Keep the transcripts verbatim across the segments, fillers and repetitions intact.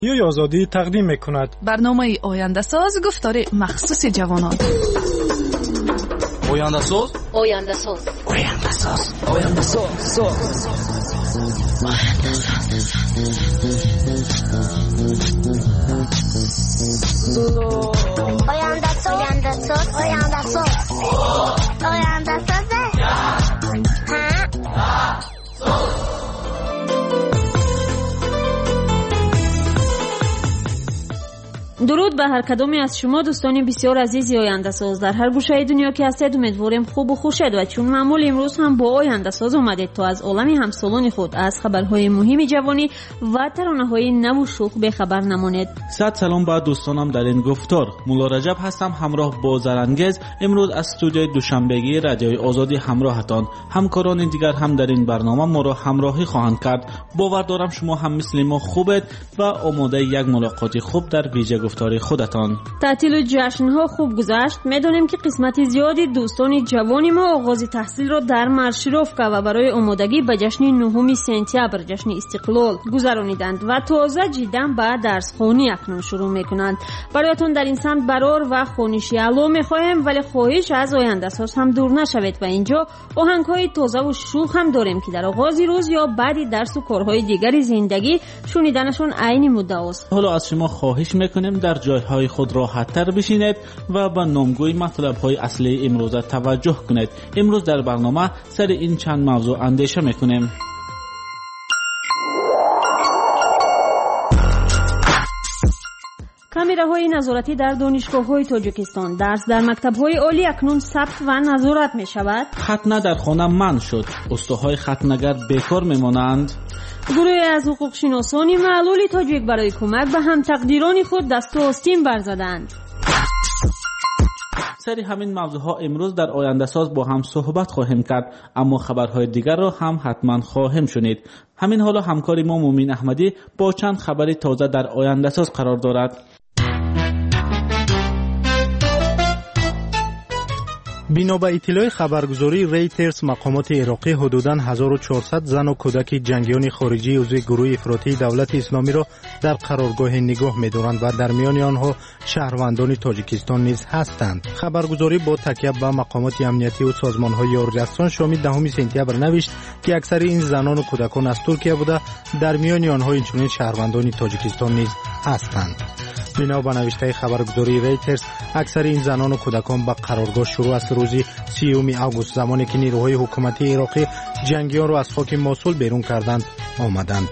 رادیوی آزادی تقدیم می‌کند برنامه آینده ساز گفتار مخصوص جوانان. آینده ساز آینده ساز آینده ساز آینده ساز آینده ساز آینده ساز آینده ساز آینده ساز درود به هر کدومی از شما دوستان بسیار عزیزی آینده ساز در هر گوشه دنیا که هستید. امیدوارم خوب و خوشید و چون معمول امروز هم با آینده ساز اومدید تا از عالم همسالان خود از خبرهای مهم جوانی و ترانه‌های نو و شوخ بخبر نمانید. صد سلام با دوستانم در این گفتار. مولا رجب هستم همراه با زرانگیز. امروز از استودیوی دوشنبگی رادیوی آزادی همراهتان. همکاران دیگر هم در این برنامه ما را همراهی خواهند کرد. باور دارم شما هم مثل ما خوبید و آماده یک ملاقات خوب در ویژه گفتاری خودتان. تعطیل و جشن‌ها خوب گذشت. می‌دانیم که قسمت زیادی دوستان جوانی ما آغاز تحصیل را در مارشروفکا و برای آمادگی به جشن نهم سپتامبر جشن استقلال گذرانیدند و تازه جداً به درس خوانی اکنون شروع می‌کنند. برایتان در این سمت برار و خوانشی علا می‌خواهیم، ولی خواهش از آینده ساز هم دور نشوید و اینجا آهنگ‌های تازه و شوخ هم داریم که در آغاز روز یا بعد درس و کارهای دیگری زندگی شنیدنشون عین مدعا است. حالا از شما خواهش می‌کنیم در جایهای خود راحت‌تر بشینید و به نامگوی مطلب‌های اصلی امروز توجه کنید. امروز در برنامه سر این چند موضوع اندیشه می‌کنیم. کامراهای نظارتی در دانشگاه‌های تاجیکستان. درس در مکتب‌های عالی اکنون ثبت و نظارت می‌شود. ختنه در خانه منع شد. استادهای ختنه‌گر بیکار می‌مانند. گروهی از حقوق شناسان معلول تاجیک برای کمک به هم تقدیران خود دست و آستین برزدند. سری همین موضوعها امروز در آینده ساز با هم صحبت خواهیم کرد، اما خبرهای دیگر را هم حتما خواهیم شنید. همین حالا همکاری ما مومین احمدی با چند خبر تازه در آینده ساز قرار دارد. بنا به اطلاع خبرگزاری ریترز، مقامات عراقی حدوداً هزار و چهارصد زن و کودک جنگیان خارجی عضو گروه افراطی دولت اسلامی را در قرارگاه نگاه می‌دارند و در میان آنها شهروندان تاجیکستان نیز هستند. خبرگزاری با تکیه به مقامات امنیتی و سازمان‌های یارجستان شامل دهم سپتامبر نوشت که اکثر این زنان و کودکان از ترکیه بوده، در میان آنها اینچنین شهروندان تاجیکستان نیز هستند. بنا به نوشته خبرگزاری ریترز، اکثر این زنان و کودکان به قرارگاه شروع از روز سیوم آگوست، زمانی که نیروهای حکومتی عراقی جنگیان را از خاک موصول بیرون کردند، آمدند.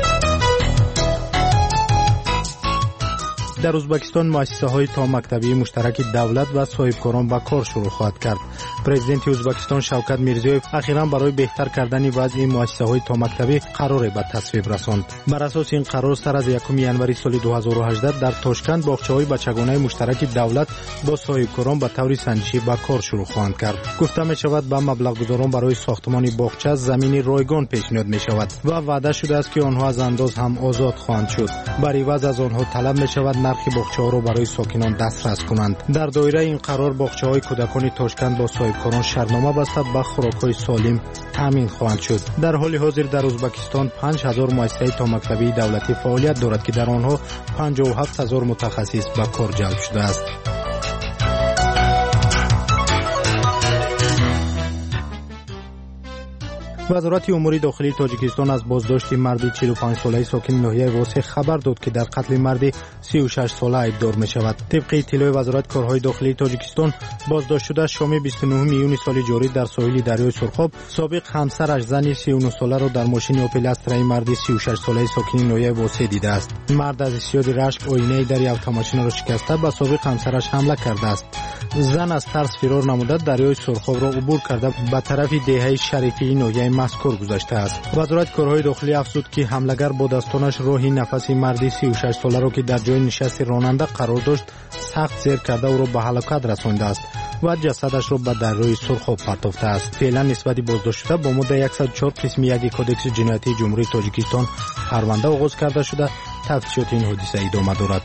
در ازبکستان مؤسسه‌های تا مکتبی مشترک دولت و صاحبکاران به کار شروع خواهد کرد. پرزیدنت ازبکستان شوکت میرزیویف اخیراً برای بهتر کردن وضع مؤسسه‌های تا مکتبی قرار به تصویب رساند. بر اساس این قرار سر از یکم ژانویه سال دو هزار و هجده در تاشکند باغچه‌های بچگانه مشترک دولت با صاحبکاران به طور سنجشی به کار شروع خواهند کرد. گفته می شود به مبلغ گذاران برای ساختمان باغچه زمین رایگان پیشنهاد می شود و وعده شده است که آنها از انداز هم آزاد خواهند شد. بر عوض از آنها طلب می شود نرخ باغچه‌ها را برای ساکنان دسترس کنند. در دایره این قرار باغچه‌های کودکان تاشکند با صاحبکاران شرطنامه بسته به خوراک‌های سالم تامین خواهند شد. در حال حاضر در ازبکستان پنج هزار مؤسسه تا مکتبی دولتی فعالیت دارد که در آنها پنجاه و هفت هزار متخصص به کار جلب شده است. وزارت امور داخلی تاجیکستان از بازداشت مردی چهل و پنج ساله ساکن ناحیه واسه خبر داد که در قتل مردی سی و شش ساله ادعا می شود. طبق اطلاع وزارت کارهای داخلی تاجیکستان، بازداشت شده شام بیست و نهم میون سال جاری در ساحل دریای سرخاب سابق همسرش زن سی و نه ساله را در ماشین اوپل استرای مردی سی و شش ساله ساکن ناحیه واسه دیده است. مرد از استیاد رشک آینه در اتومبیل را شکسته به سابق همسرش حمله کرده است. زن از ترس فرار نموده دریای سرخاب را عبور کرده به طرف دهه شریفی ناحیه مذکور گذشته است. وزارت کارهای داخلی افزود که حمله‌گر با دستانش راهی نفس مردی سی و شش ساله را که در جای نشست راننده قرار داشت سخت زیر کرده او را به هلاکت رسانده است و جسدش را به دریای سرخاب پرتافته است. فعلا نسبت بازداشت شده با ماده صد و چهار قسم یک کدکس جنایتی جمهوری تاجیکستان پرونده آغاز کرده شده. تفتیشات این حادثه ادامه دارد.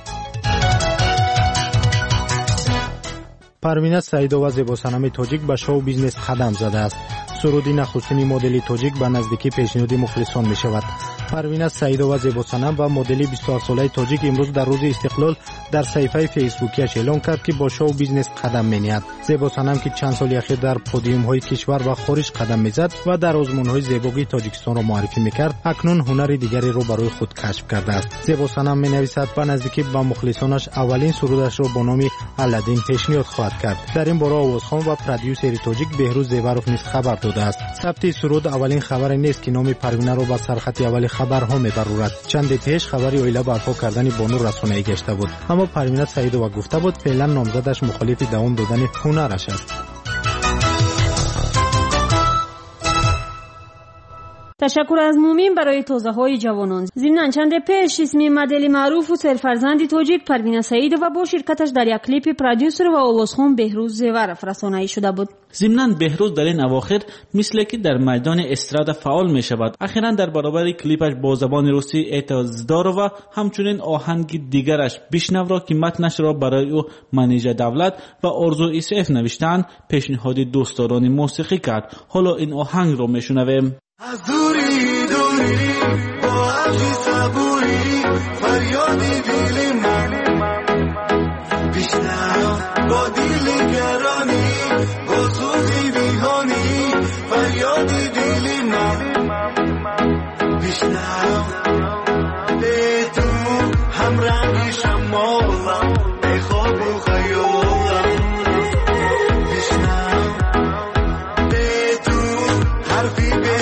پروینه سعیدова زیباسنام تاجیک به شو بیزنس قدم زده است. سرودی نخستین مدل تاجیک به نزدیکی پیشنهاد مخلصان می شود. پروینه سعیدова زیباسنم و مدل بیست و هفت ساله تاجیک امروز در روز استقلال در صفحه فیسبوکیش اعلام کرد که با شو بیزنس قدم می‌نهد. زیباسنم که چند سال اخیر در پودیوم‌های کشور و خارج قدم می‌زد و در آزمون‌های زیبایی تاجیکستان را معرفی می‌کرد، اکنون هنر دیگری را برای خود کشف کرده است. زیباسنم می‌نویسد به نزدیکی به مخلصانش اولین سرودش را با نام الادین پیشنهاد خواهد کرد. در این باره آوازخوان و پرودیوسر تاجیک بهروز زیوروف نیز خبر داده است. ثبت سرود اولین خبر نیست که نام پروینه را به سرخط اول خبرها میبرورد. چند پیش خبری اویلا برپا کردن بانو رسانه‌ای گشته بود، اما پروینه سعیدова گفته بود فعلا نامزدش مخالف دوام دادن هنرش است. تشکر از مومین برای توضیح های جوانان. ضمن چند پیش اسمی مدل معروف و سرفرزند تاجیک پروینه سعیدова با شرکتش در یک کلیپ پرودیوسر و آوازخوان بهروز زیوروف رسانه‌ای شده بود. ضمن بهروز در این اواخر مثل که در میدان استراد فعال می شود. اخیراً در برابر کلیپش با زبان روسی اعتراض داره و همچنین آهنگ دیگرش بشنو را که متنش را برای او منیژه دولت و آرزو ایسف نوشتن پیشنهاد دوستداران موسیقی کرد. حالا این آهنگ را میشنویم. از دوری دوری با عشقی صبوری فریادی دل من بشنو با دل گرانی با سوزی بیهانی فریادی دل من بشنو به تو هم رنگ شمالم به خواب و خیالم بشنو به تو حرفی به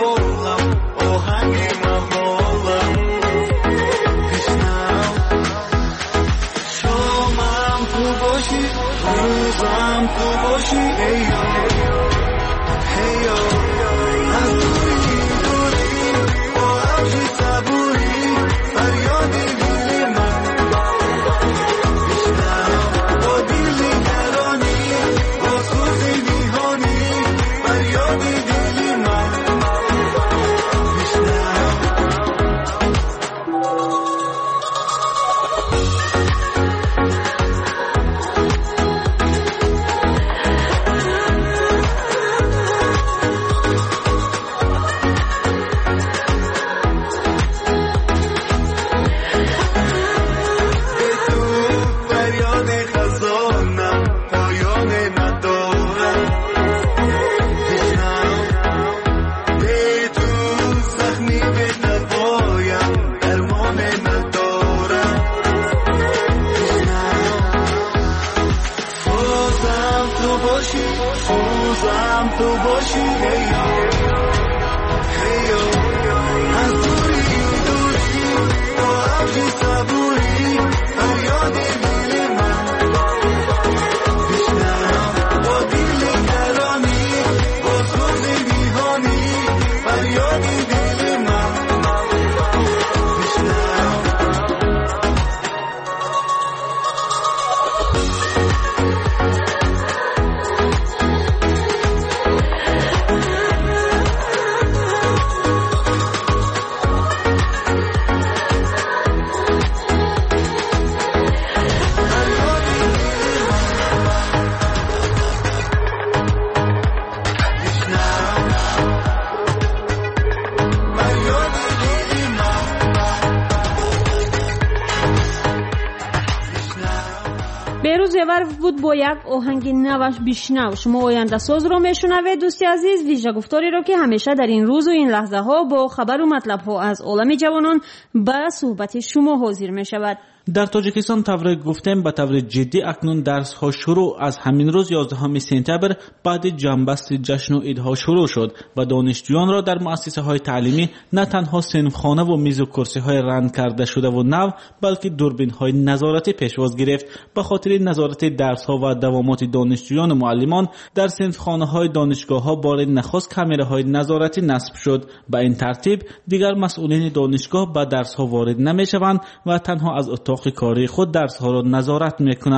بهروز زیوروف بود با یک آهنگ نوش بشنو. شما آینده ساز رو میشنوید. دوستی عزیز، ویژه گفتاری رو که همیشه در این روز و این لحظه ها با خبر و مطلب ها از عالم جوانان به صحبت شما حاضر می شود. در تاجیکستان طور گفتیم به طور جدی اکنون درس ها شروع از همین روز یازدهم سپتامبر بعد جنبست جشن و عیدها شروع شد و دانشجویان را در مؤسسه های تعلیمی نه تنها صنفخانه و میز و کرسی های رنگ کرده شده و نو، بلکه دوربین های نظارتی پیشواز گرفت. به خاطر نظارت درس ها و دوامات دانشجویان و معلمان در صنفخانه های دانشگاه ها بار نخست کامراهای نظارتی نصب شد. به این ترتیب دیگر مسئولین دانشگاه به درس ها وارد نمی شوند و تنها از اتاق کاری خود درس ها را نظارت می کنند.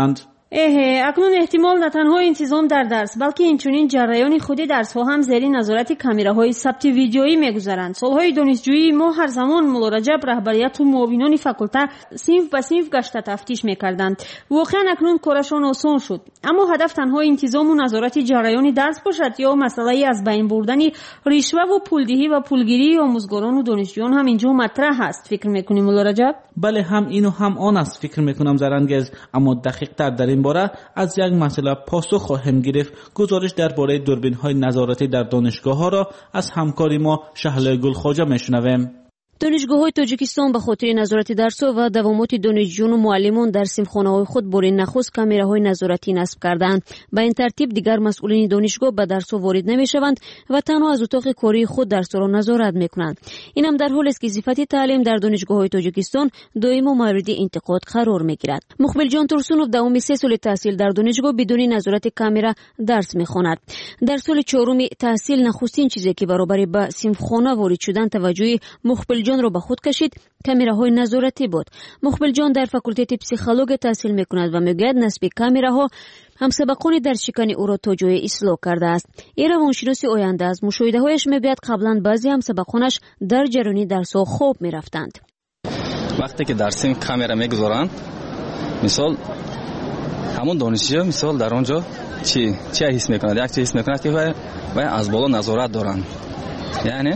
اهه اکنون احتمال نه تنها انتظام در درس بلکه اینچنین جریان خود درس ها هم زیر نظارت کامراهای ثبت ویدیویی میگذارند. سالهای دانشجویی ما هر زمان مولا رجب رهبریت و معاونان فاکولته صنف به صنف گشت تفتیش میکردند. واقعا اکنون کارشان آسان شد، اما هدف تنها انتظام و نظارت جریان درس باشد یا مسئله از بین بردن رشوه و پولدهی و پولگیری آموزگاران و دانشجویان هم اینجا مطرح است؟ فکر میکنیم مولا رجب؟ بله، هم اینو هم آن است فکر میکنم زرنگز، اما دقیق تر در این باره از یک مسئله پاسخ خواهیم گرفت. گزارش درباره دوربین های نظارتی در دانشگاه ها را از همکاری ما شهله گلخواجه میشنویم. دانشگاه‌های تاجیکستان به خاطر نظارت درس‌ها و دوامات دانشجویان و معلمان در صنفخانه‌های خود بار نخست کامراهای نظارتی نصب کردند. به این ترتیب دیگر مسئولین دانشگاه به درس‌ها وارد نمی‌شوند و تنها از اتاق کاری خود درس‌ها را نظارت می‌کنند. این هم در حالی است که صفت تعلیم در دانشگاه‌های تاجیکستان دائم مورد انتقاد قرار می‌گیرد. مقبل جان ترسونوف دوام سه سال تحصیل در دانشگاه بدون نظارت کامرا درس می‌خواند. در سال چهارم تحصیل نخستین چیزی که برابر با صنفخانه وارد شدن توجه مقبل جان را به خود کشید کامراهای نظارتی بود. مقبل جان در فاکولته پسیخولوژی تحصیل می‌کند و میگوید نصب کامراها همسبقان در شکن او را تا جای اصلاح کرده است. این روانشناس آینده از مشاهده‌هایش میگوید قبلا بعضی همسبقانش در جریان درس‌ها خواب می‌رفتند. وقتی که در صنف کامرا می‌گذارند، مثال همون دانشجو مثال در اونجا چی چی حس می‌کند؟ یک چیز حس می‌کند که و از بالا نظارت دارند. یعنی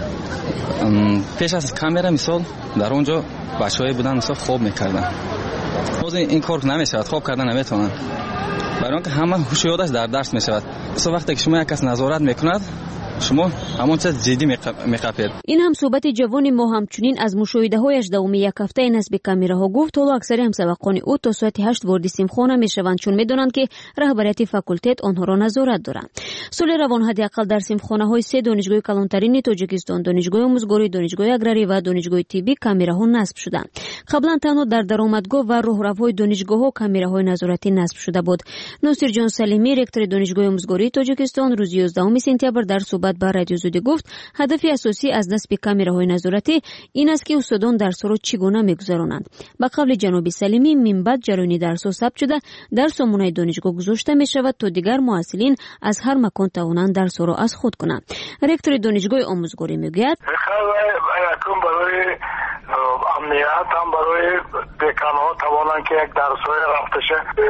پیش از کامرا مثال در اونجا بچه‌های بودن مثال خواب می‌کردن. باز این کار نمی‌شود، خواب کردن نمی‌تونن. برای اینکه همه هوش یادش در درس می‌شود. مثلا وقتی که شما یک کس نظارت می‌کند، شما همون چیز جدی می‌خواهید. این هم صحبت جوان ما همچنین از مشاهده‌هایش دوام یک هفته نصب کامراها گفت. حالا اکثر همسبقان او تا ساعت هشت وارد صنفخانه می‌شوند چون می‌دانند که رهبریت فاکولته آنها را نظارت دارند. سال روان حداقل در صنفخانه‌های سه دانشگاه کلانترین تاجیکستان، دانشگاه آموزگاری، دانشگاه اگراری و دانشگاه طبی کامراها نصب شدند. قبلا تنها در درآمدگاه و راهروهای دانشگاه‌ها کامراهای نظارتی نصب شده بود. ناصر جان سلیمی رکتور دانشگاه آموزگاری تاجیکستان روز یازدهم سپتامبر در صحبت با رادیو زودی گفت هدف اساسی از نصب کامراهای نظارتی این است که استادان درس را چگونه می‌گذرانند. با قول جناب سلیمی من بعد جریان درس ثبت شده در سامانه دانشگاه گذاشته می‌شود تا دیگر محصلین از هر مکان توانند درس را از خود کنند. رکتور دانشگاه آموزگاری میگوید امنیت هم برای دکان‌ها توانند که یک درس‌های رفتش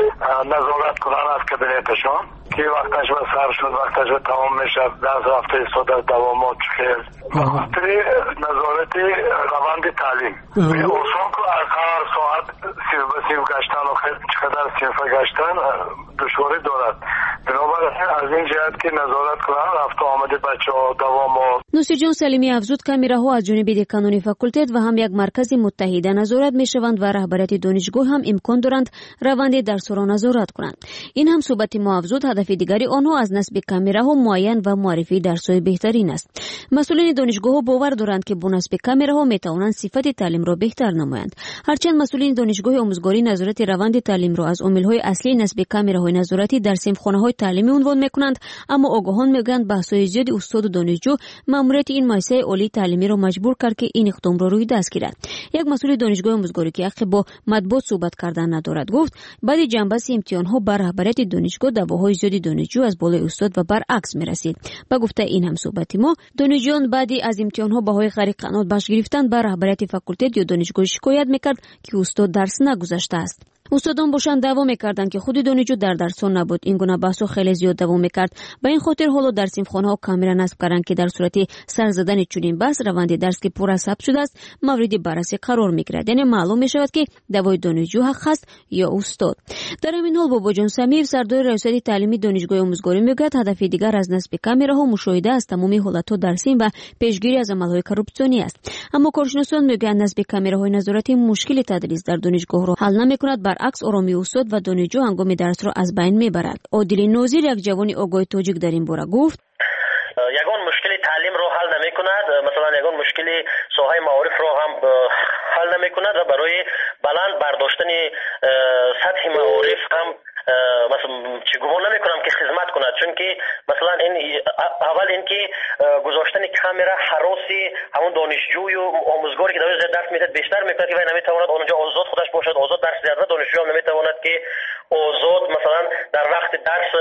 نظارت کنند از کابینتشان که وقتش به سر شد وقتش به تمام میشه درس رفته استاد دوامات خیر خاطر نظارت روند تعلیم اصلا که هر ساعت صرف به صرف گشتن و چقدر صرف گشتن دشواری دارد. بنابراین از این جهت که نظارت کنند رفت آمده بچه‌ها دوامات. ناصر جان سلیمی افزود کامراها از جانب دکانان فاکولته و هم یک مرکز متحد نظارت میشوند و رهبریت دانشگاه هم امکان دارند روند درس را نظارت کنند. این هم صحبت ما افزود هدف دیگری آنها از نصب کامراها معین و معرفی درس‌های بهترین است. مسئولین دانشگاه باور دارند که با نصب کامراها میتوانند صفت تعلیم را بهتر نمایند. هرچند مسئولین دانشگاه آموزگاری نظارت روند تعلیم را از عامل‌های اصلی نصب کامراهای نظارتی در صنفخانه‌های تعلیمی عنوان میکنند، اما آگاهان میگویند بحث‌های زیاد استاد و دانشجو ماموریت این مؤسسه عالی تعلیمی را مجبور کرد که این اقدام را روی دست گیرد. یک مسئول دانشگاه آموزگاری که حق با مطبوعات صحبت کردن ندارد گفت بعد جنبش امتحان‌ها بر رهبریت دانشگاه دعواهای زیادی دانشجو از بالای استاد و برعکس میرسید. با گفته این هم صحبتی ما دانشجویان بعدی از امتحان‌ها بهای غیر قانونی بخش گرفتن بر رهبریت فاکولته یا دانشگاه شکایت میکرد که استاد درس نگذاشته است. استادان باشن دعوا میکردند که خود دانشجو در درس نبود. این گونه بحث خیلی زیاد دوام میکرد. به این خاطر حالا در صنفخانه‌ها کامرا نصب کردند که در صورت سر زدن چنین بحث روند درس که پر از ثبت شده است مورد بررسی قرار میگیرد. یعنی معلوم میشود که دعوای دانشجو حق است یا استاد. در همین حال بابا جان سمیف سردار ریاست تعلیمی دانشگاه آموزگاری میگوید هدف دیگر از نصب کامراها مشاهده از تمامی حالت‌ها در صنف و پیشگیری از عمل‌های کورپسیونی است. اما کارشناسان میگویند نصب کامراهای نظارتی مشکل تدریس در دانشگاه را حل نمیکند، برعکس آرامی استاد و دانشجو هنگام درس را از بین میبرد. عادل نوزیر یک جوان آگاه تاجیک در این باره گفت یگان مشکل تعلیم رو حل نمی کند، مثلا یگان مشکل ساحه معارف رو هم حل نمی کند و برای بلند برداشتن سطح معارف هم مثلا چی گمان نمی کنم که خدمت کند، چون که مثلا این اول اینکه گذاشتن کامرا حراسی همون دانشجوی و آموزگاری که داره درس میده بیشتر میکنه که نمی تواند اونجا آزاد خودش باشد، آزاد درس بده. دانشجو هم نمی تواند که آزاد وقت درس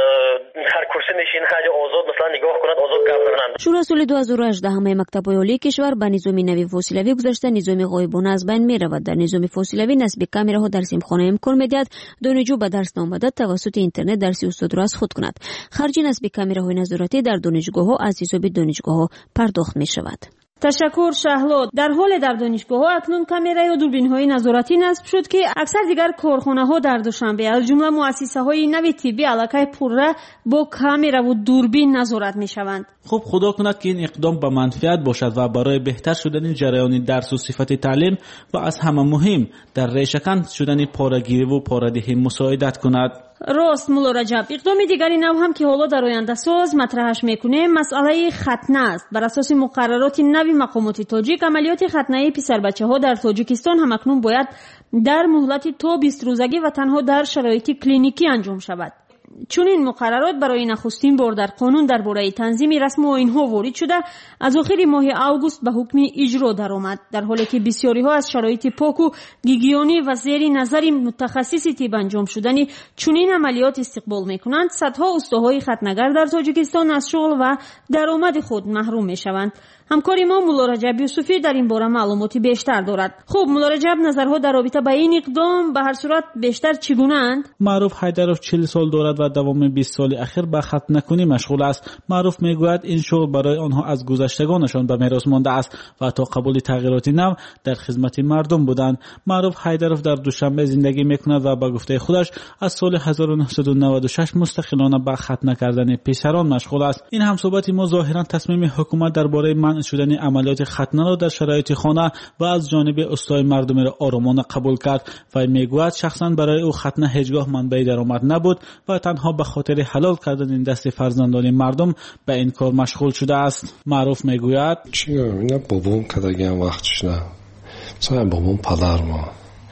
در کرسی نشینه آزاد مثلا نگاه کند، آزاد گپ بزنند. شورای سال دو هزار و هجده همه مکتب‌های عالی کشور به نظام نوی فاصلوی گذاشته نظام غایبانه از بین می‌رود. در نظام فاصلوی نصب کامراها در سیمخانه امکان می‌دهد دانشجو به درس نامده توسط اینترنت درس استاد را از خود کند. خرج نصب کامراهای نظارتی در دانشگاه‌ها از حساب دانشگاه‌ها پرداخت می‌شود. تشکر شهلاد. در حال در دانشگاه‌ها اکنون کامرا یا دوربین‌های نظارتی نصب شد که اکثر دیگر کارخانه‌ها در دوشنبه از جمله مؤسسه‌های نوی طبی علاقه پورره با کامرا و دوربین نظارت می‌شوند. خب خدا کند که این اقدام به منفعت باشد و برای بهتر شدن جریان درس و صفت تعلیم و از همه مهم در ریشه‌کن شدن پاره‌گیری و پاره‌دهی مساعدت کند. راست مولا رجب. اقدام دیگری نو هم که حالا در آینده ساز مطرحش میکنه مسئله ختنه است. بر اساس مقررات نوی مقامات تاجیک عملیات ختنه پسر بچه ها در تاجیکستان هم اکنون باید در مهلت تا بیست روزگی و تنها در شرایط کلینیکی انجام شود. چون این مقررات برای نخستین بار در قانون درباره تنظیم رسم آیین‌ها وارد شده از آخر ماه اوگوست به حکم اجرا درآمد، در حالی که بسیاری ها از شرایط پاک و گیگیانی و زیر نظر متخصص طب انجام شدنی چنین عملیات استقبال میکنند، صدها استاهای ختنگر در تاجیکستان از شغل و درآمد خود محروم میشوند. همکاری ما مولا رجب یوسفی در این باره معلوماتی بیشتر دارد. خب مولا رجب، نظرها در رابطه با این اقدام به هر صورت بیشتر چگونه اند؟ معروف حیدرов چهل سال دارد و دوام بیست سال اخیر به ختنه‌کنی مشغول است. معروف میگوید این شغل برای آنها از گذشتگانشان به میراث مانده است و تا قبول تغییرات نو در خدمت مردم بودند. معروف حیدرov در دوشنبه زندگی میکند و به گفته خودش از سال هزار و نهصد و نود و شش مستقلانه به ختنه کردن پسران مشغول است. این هم صحبت ما ظاهرا تصمیم حکومت درباره منع شدن عملیات ختنه را در شرایط خانه و از جانب استای مردم را آرامانه قبول کرد و میگوید شخصا برای او ختنه هیچگاه منبع درآمد نبود و تنها به خاطر حلال کردن این دست فرزندان مردم به این کار مشغول شده است. معروف میگوید چی اینا بابام کداگم وقتش نه مثلا بابام پدر ما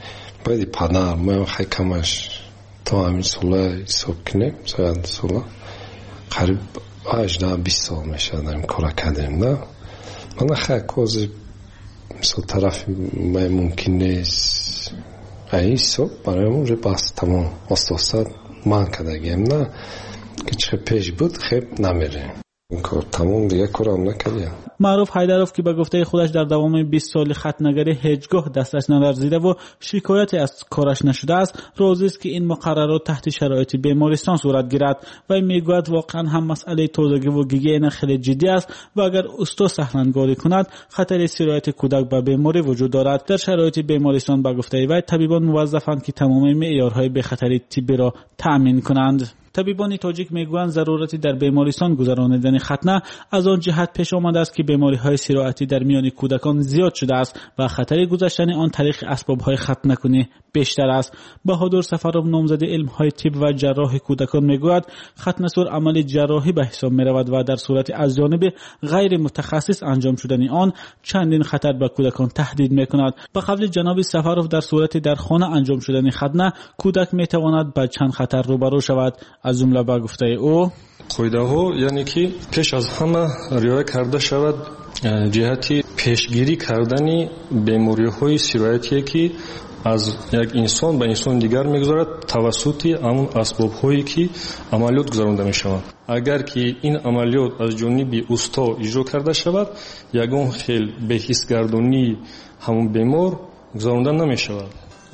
باید پدر ما خیلی کمش تا همین ساله حساب کنیم مثلا ساله قریب هجده بیست سال میشه در این کار کردیم نه من خیلی کازی مثل طرف ممکن نیست این حساب برای اون بس تمام استاستاد من کداگیم نه که چه پیش بود خیلی نمیره این کار تمام دیگه کارم نکردیم. معروف حیدرov که به گفته خودش در دوام بیست سال ختنه‌گری هیچگاه دستش نلرزیده و شکایتی از کارش نشده است، راضی است که این مقررات تحت شرایط بیمارستان صورت گیرد و میگوید واقعا هم مسئله تازگی و گیگین خیلی جدی است و اگر استاد سهلنگاری کند خطر سرایت کودک به بیماری وجود دارد. در شرایط بیمارستان به گفته وی طبیبان موظفند که تمام معیارهای بخطری طبی را تأمین کنند. طبیبان تاجیک میگویند ضرورتی در بیمارستان گذراندن ختنه از آن جهت پیش آمده است که بیماری‌های سرایتی در میان کودکان زیاد شده است و خطر گذشتن آن طریق اسباب‌های ختنه کنی بیشتر است. بهادر سفرov نامزد علم‌های طب و جراح کودکان میگوید ختنه سور عمل جراحی به حساب می‌رود و در صورت از جانب غیر متخصص انجام شدن آن چندین خطر به کودکان تهدید می‌کند. به قول جناب سفرov در صورت در خانه انجام شدن ختنه کودک می‌تواند با چند خطر روبرو شود. از جمله به گفته او قاعده‌ها یعنی که پیش از همه رعایت کرده شود جهتی پیشگیری کردن بیماری‌های سرایتی که از یک انسان به انسان دیگر میگذارد توسط همون اسباب‌هایی که عملیات گذرانده می‌شوند. اگر که این عملیات از جانب استا اجرا کرده شود یگان خیل به حس گردانی همون بیمار گذرانده نمی‌شود.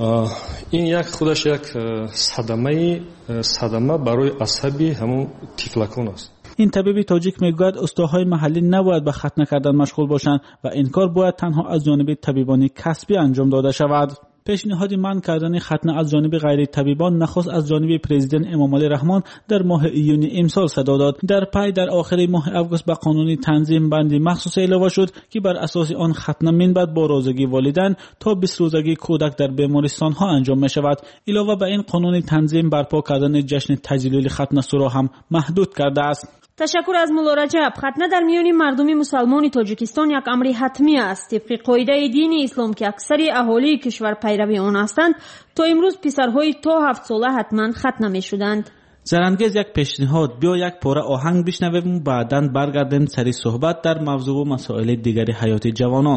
این یک خودش یک صدمه صدمه برای عصبی همون طفلکان است. این طبیب تاجیک میگوید استاهای محلی نباید به ختنه کردن مشغول باشند و این کار باید تنها از جانب طبیبان کسبی انجام داده شود. پیشنهاد منع کردن ختنه از جانب غیر طبیبان نخست از جانب پرزیدنت امامعلی رحمان در ماه ایون امسال صدا داد. در پی در آخر ماه اوگوست به قانون تنظیم بندی مخصوص اضافه شد که بر اساس آن ختنه منبعد با رازگی والدین تا بیست روزگی کودک در بیمارستان ها انجام می شود. علاوه بر این قانون تنظیم برپا کردن جشن تجلیل ختنه سورا هم محدود کرده است. تشکر از مولا رجب. ختنه در میان مردم مسلمان تاجیکستان یک امر حتمی است. طبق قاعده دین اسلام که اکثر اهالی کشور پیروی آن هستند تا امروز پسرهای تا هفت ساله حتما ختنه می شدند. زرانگیز یک پیشنهاد بیا یک پاره آهنگ بشنویم و بعداً برگردیم سری صحبت در موضوع و مسائل دیگری حیات جوانان.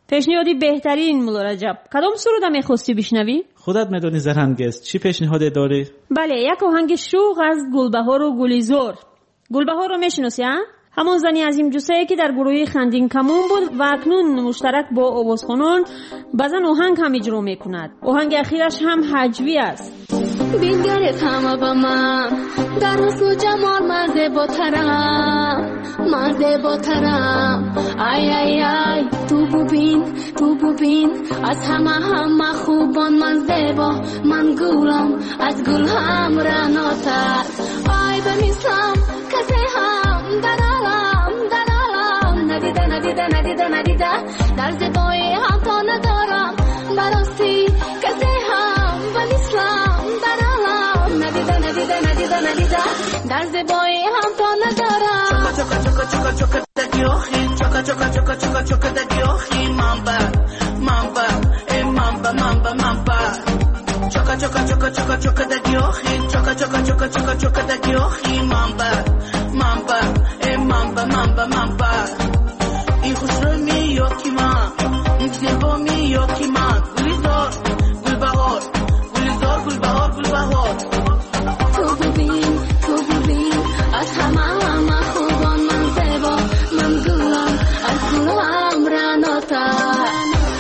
پیشنهادی بهترین مولا رجب، کدام سرود میخواستی بشنوی؟ خودت میدونی زرنگز، چی پیشنهادی داری؟ بله، یک آهنگ شوق از گلبهار و گلیزار. گلبهار رو میشناسی ها؟ همون زنی عظیم جثه‌ای که در گروه خندین کمون بود و اکنون مشترک با آوازخوانان بعضن آهنگ هم اجرا میکند. آهنگ اخیرش هم هجوی است. بینگرت همه با من در حسن و جمال من زیباترم، من زیباترم. ای ای ای تو ببین تو ببین از همه همه خوبان من زیبا، من گلم از گل هم رناتر. ای بمیسلم کسی هم در عالم در عالم ندیده ندیده ندیده ندیده در زیبایی هم تا ندارم براستی کسی هم بمیسلم در عالم ندیده ندیده ندیده ندیده در زیبایی هم تا ندارم. چوکا چوکا چوکا چوکا دگیوخی چوکا چوکا چوکا چوکا چوکا دگیوخی مامبا مامبا ای مامبا مامبا مامبا چوکا چوکا چوکا چوکا چوکا دگیوخی چوکا چوکا چوکا چوکا چوکا دگیوخی مامبا مامبا ای مامبا مامبا مامبا این خوشرو میوکی من این زیبا میوکی من گلیزار گلبهار گلیزار گلبهار گلبهار. تو ببین تو ببین از همه همه خوبان من زیبا، من گلم از گلم رناتر.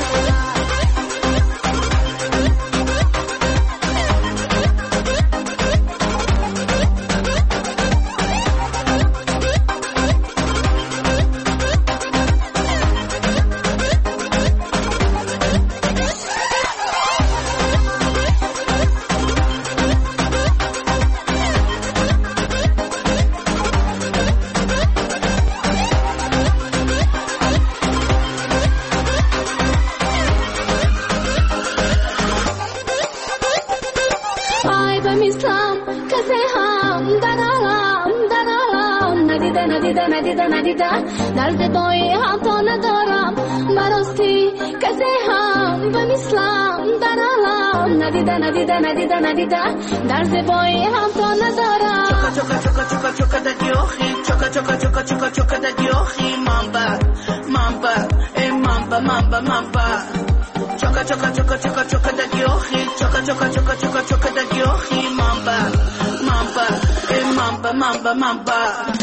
در زیبایی هم تا ندارم براستی کسی هم بمیسلم در عالم ندیده ندیده ندیده ندیده در زیبایی هم تا ندارم. چوکا چوکا چوکا چوکا دگیوخی چوکا چوکا چوکا چوکا چوکا دگیوخی مامبا مامبا ای مامبا مامبا مامبا چوکا چوکا چوکا چوکا چوکا دگیوخی چوکا چوکا چوکا چوکا چوکا دگیوخی مامبا مامبا ای مامبا مامبا مامبا.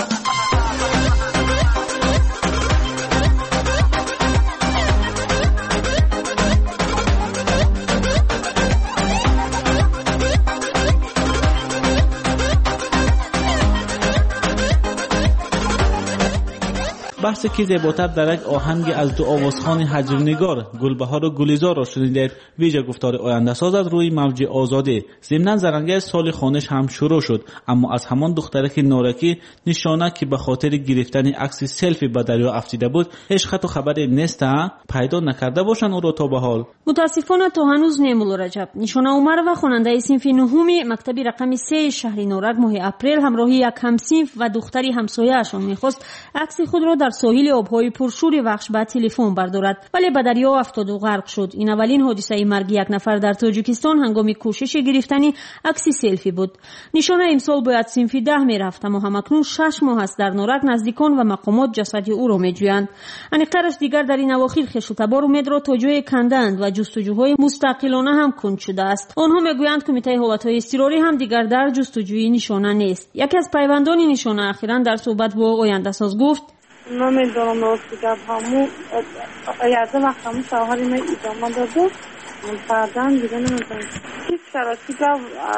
بحث کی زیباتر در یک آهنگ از دو آوازخوان هجرنگار گلبهار و گلیزار را شنیدید. ویژه گفتار آینده ساز از روی موج آزادی. ضمن زرنگه سال خوانش هم شروع شد، اما از همان دخترک نارکی نشانه که به خاطر گرفتن عکس سلفی به دریا افتیده بود هیچ خط و خبری نیست پیدا نکرده باشن او را تا به حال. متاسفانه تا هنوز نیمول رجب نشانه عمر و خواننده صنف نهم مکتب رقم سه شهر نورک ماه اپریل همراهی یک همصنف و دختری همسایه‌شان می‌خواست عکس خود را در ساحل آبهای پرشور وخش به تلفن بردارد، ولی به دریا افتاد و غرق شد. این اولین حادثه مرگ یک نفر در تاجیکستان هنگام کوشش گرفتن عکس سلفی بود. نشانه امسال باید صنف ده میرفت، اما همکنون شش ماه است در نورک نزدیکان و مقامات جسد او را میجویند. انیقترش دیگر در این اواخر خشتبار امید را تا جای کندند و جستجوهای مستقلانه هم کند شده است. آنها میگویند کمیته حالتهای اضطراری هم دیگر در جستجوی نشانه نیست. یکی از پیوندان نشانه اخیراً در صحبت با آینده ساز گفت: نمیدونم راست بگم همون یازده وقت همون شوهر اینو ادامه داده بعداً دیگه نمیدونم هیچ شرایطی که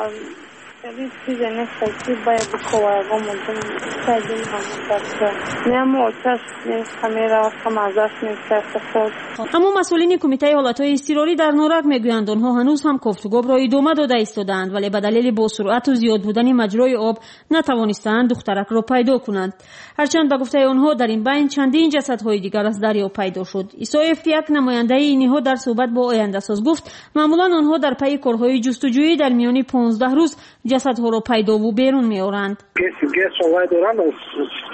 خیلی چیز نیست که باید بکوارگاه ممکن سایدین همون دسته نیم آتش نیست کمیره و کمازش نیست خود. اما مسئولین کمیته حالتهای اضطراری در نورک میگویند آنها هنوز هم گفتگو را ادامه داده ایستادند، ولی به دلیل با سرعت و زیاد بودن مجرای آب نتوانستند دخترک را پیدا کنند. هرچند به گفته آنها در این بین چندین جسدهای دیگر از دریا پیدا شد. ایسایف یک نماینده اینها در صحبت با آینده ساز گفت معمولا آنها در پی کارهای جستجویی در میان پانزده روز جسدها را پیدا و بیرون میآورند. Guess guess why they run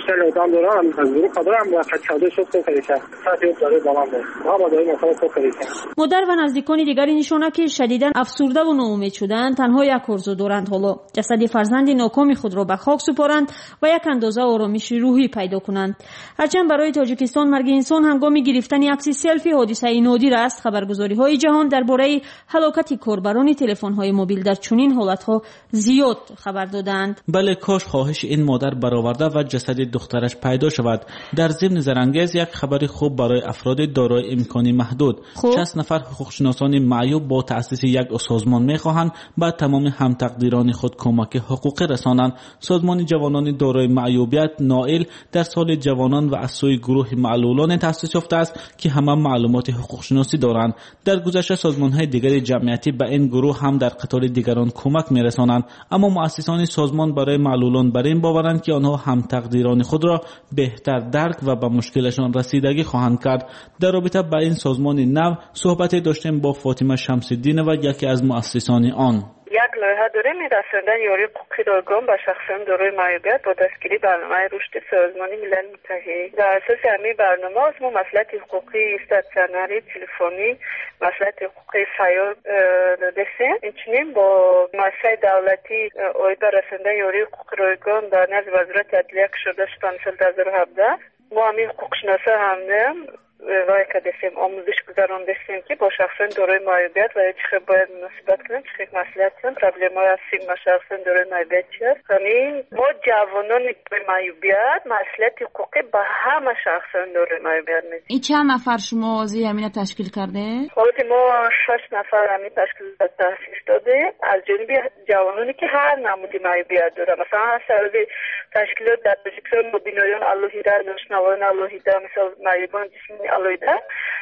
شلودان دارن هم حضور خبرم و خدشاده شد تو کریکن ساعتی داره بالام ده ما با داری مثلا تو کریکن. مادر و نزدیکان دیگری نشانه که شدیداً افسرده و ناامید شدند تنها یک آرزو دارند، حالا جسد فرزند ناکام خود را به خاک سپارند و یک اندازه آرامش روحی پیدا کنند. هرچند برای تاجیکستان مرگ انسان هنگام گرفتن عکس سلفی حادثه نادر است، خبرگزاری‌های جهان درباره هلاکت کاربران تلفن‌های موبیل در چنین حالت‌ها زیاد خبر دادند. بله، کاش خواهش این مادر برآورده و جسد دخترش پیدا شود. در ضمن زرنگیز یک خبر خوب برای افراد دارای امکانی محدود. شصت نفر حقوقشناسان معیوب با تأسیس یک سازمان می‌خواهند به تمام همتقدیران خود کمک حقوقی رسانند. سازمان جوانان دارای معیوبیت نائل در سال جوانان و از سوی گروه معلولان تأسیس یافته است که همه معلومات حقوقشناسی دارند. در گذشته سازمان‌های دیگر جمعیتی به این گروه هم در قطار دیگران کمک می‌رسانند، اما مؤسسان سازمان برای معلولان بر این باورند که آنها هم تقدیران خود را بهتر درک و به مشکلشان رسیدگی خواهند کرد. در رابطه با این سازمان نو صحبت داشتیم با فاطمه شمس‌الدین و یکی از مؤسسان آن. یک لایحه داریم رساندن یاری حقوقی دارگان به شخصان دارای معیوبیت با دستگیری برنامه رشد سازمان ملل متحد. در اساس همین برنامه از ما مسئله حقوقی استاتسیونری تلفنی، مسئله حقوقی سیار دادیم. اینچنین با مسئله دولتی اوید رساندن یاری حقوقی دارگان در نزد وزارت عدلیه شده شد سال دو هزار و هفده. ما همین حقوقشناسا هم وای که دستیم آموزش گذاران دستیم که با شخصان دارای معیوبیت و چه باید مناسبت کنیم، چه مسئولیت کنیم، پرابلم های هستیم با شخصان دارای معیوبیت چیست. همین ما جوانان دارای معیوبیت مسئولیت حقوقی به همه شخصان دارای معیوبیت میدیم. این چند نفر شما عضو همین تشکیل کرده؟ خود ما شش نفر همین تشکیل تأسیس داده از جانب جوانانی که هر نمودی معیوبیت داره. مثلا سبب تشکیلات در تاجیکستان مبینایان اللهیده، ناشنوایان اللهیده، مثل معیوبان جسمانی اللهیده،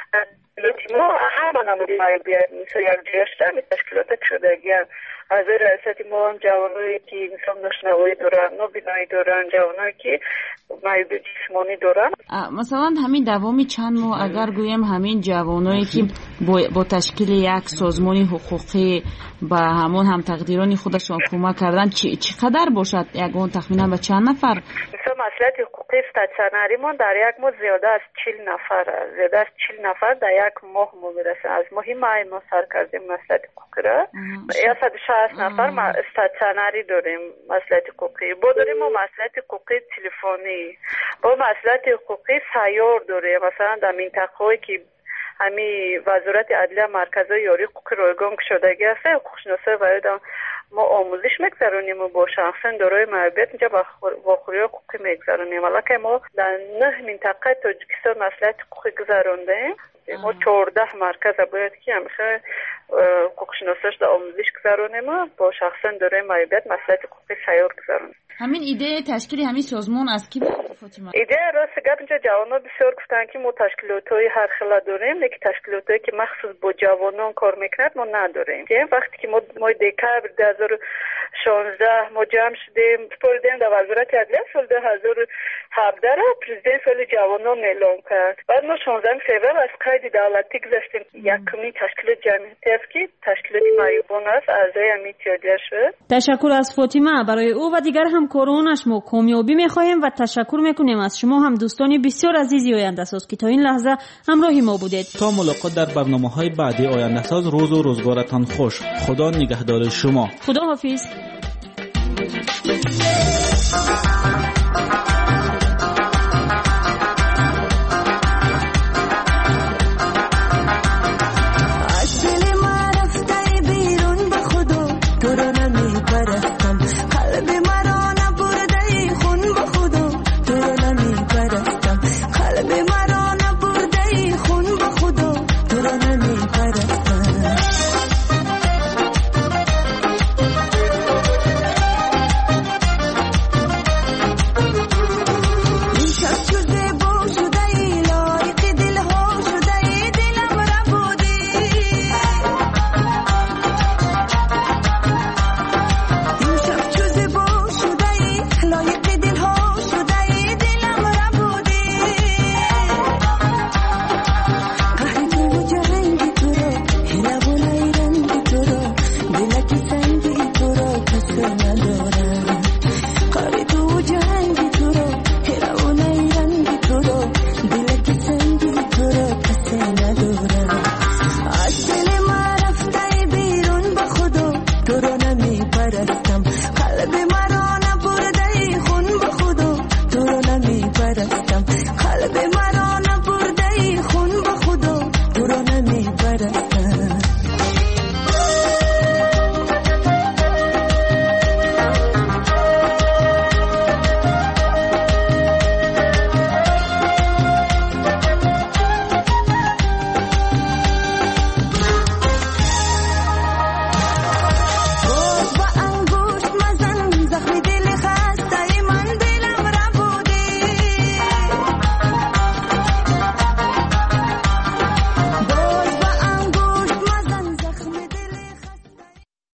ما همه نمودی معیوبیت مثل یک جایشتر می تشکیلات شدگیان. از رئیست ما هم جوانایی که مثل ناشنوایی دارن، نابینایی دارن، جوانایی که معیوبیت جسمانی دارن. مثلا همین دوامی چند ماه اگر گویم همین جوانایی که با, با تشکیل یک سازمان حقوقی با همون هم تقدیران خودشان کمک کردن چقدر باشد؟ یکون تخمینا به چند نفر؟ مثلا مسئله حقوقی استاتسیونری ما در یک ماه زیاده از چهل نفر زیاده از چهل نفر در یک ماه ما میرسه. از ماه مای ما سر کردیم مسئله حقوقی را. یا صد و شصت نفر ما استاتسیونری داریم مسئله حقوقی. با داریم ما مسئله حقوقی تلفنی، با مسئله حقوقی سیار داریم. مثلا در منطقه‌ای که همین وزارت عدلیه مرکزی یاری حقوقی رایگان شدگی است، حقوقشناسا باید ما آموزش میگذرونیم و با شخصان دارای معیوبیت اینجا با خوری حقوقی میگذرونیم. حالا که ما در نه منطقه تاجیکستان مسئله حقوقی گذروندیم، ما چهارده مرکز باید که همیشه حقوقشناساش در آموزش گذرونیم و با شخصان دارای معیوبیت مسئله حقوقی سیار گذرونیم. همین ایده تشکیل همین سازمان از کی بود فاطمه؟ ایده راست گپ اینجا جوانا بسیار گفتن که ما تشکیلات‌های هر خلا داریم، لیکن تشکیلاتایی که مخصوص با جوانان کار میکند ما نداریم. که وقتی که ما ما دکبر دو هزار و شانزده ما جمع شدیم سپردیم در وزارت عدلیه، سال دو هزار و هفده را پرزیدنت سال جوانان اعلام کرد. بعد ما شانزده فوریه از قید دولتی گذاشتیم یکمی تشکیلات جمعیتی است که تشکیلات معیوبان است اعضای همین اتحادیه شد. تشکر از فاطمه. برای او و دیگر همکارانش ما کامیابی می‌خواهیم و تشکر می‌کنیم از شما هم دوستانی بسیار عزیزی آینده ساز که تا این لحظه همراهی ما بودید. تا ملاقات در برنامه‌های بعدی آینده ساز، روز و روزگارتان خوش. خدا نگهدار شما. خدا حافظ.